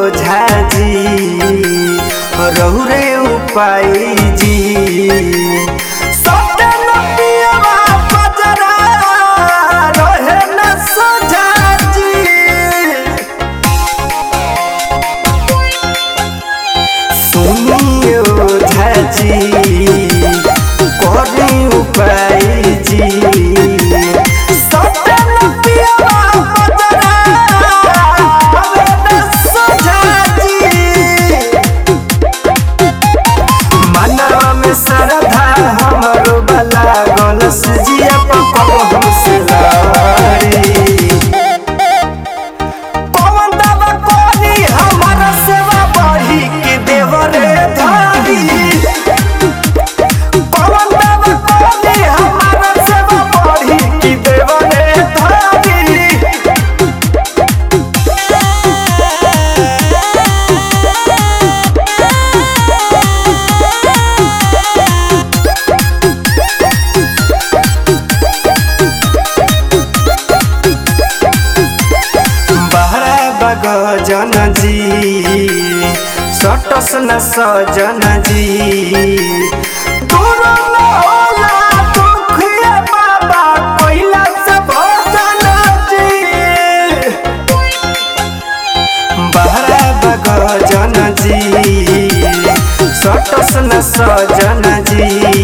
ओझा जी रहु रे उपाय जी सटन पियवा बजरा रहे न सोझा जी सुनिए ओझा जी करे उपाय जी जिया पकड़ हमसे लारी पवन दावा कोनी हमारा सेवा बढ़ी के देवरे धारी पवन दावा कोनी हमारा सेवा बढ़ी के देवरे धारी गजन जी सटस न सजन जी दूर न होला दुखिया बाबा कोइला से भजन जी बहरा गजन जी सटस न सजन जी